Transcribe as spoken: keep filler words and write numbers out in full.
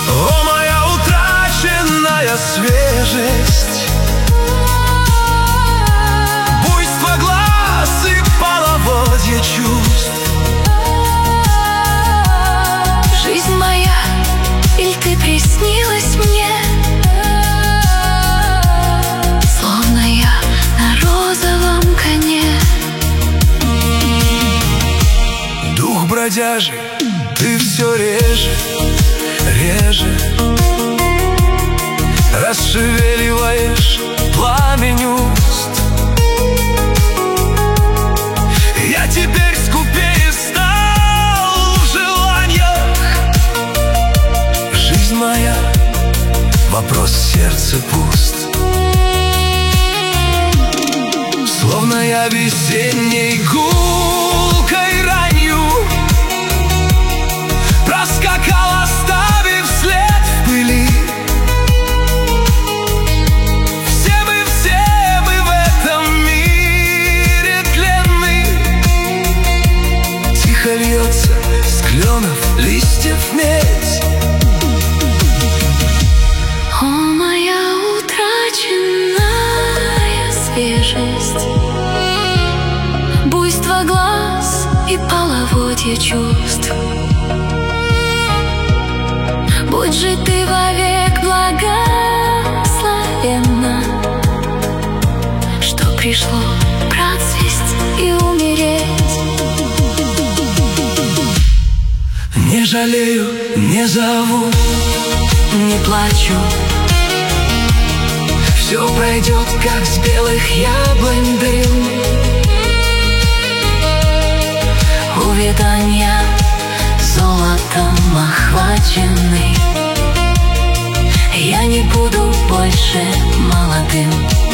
О, моя утраченная свежесть, буйство глаз и половодье чувств. Жизнь моя, иль ты приснилась мне, словно я на розовом коне. Дух бродяжий, ты все реже, реже расшевеливаешь пламень уст. Я теперь скупее стал в желаниях. Жизнь моя, вопрос сердца пуст. Словно я весенней гулкой ранью проскакал, оставив след в пыли. Все мы, все мы в этом мире тленны. Тихо льется с кленов листьев медь. О, моя утраченная свежесть, буйство глаз и половодье чувств. Будь же ты вовек благословенна, что пришло процвесть и умереть. Не жалею, не зову, Не плачу, все пройдет, как с белых яблонь дым. увядания золотом охваченный, я не буду больше молодым.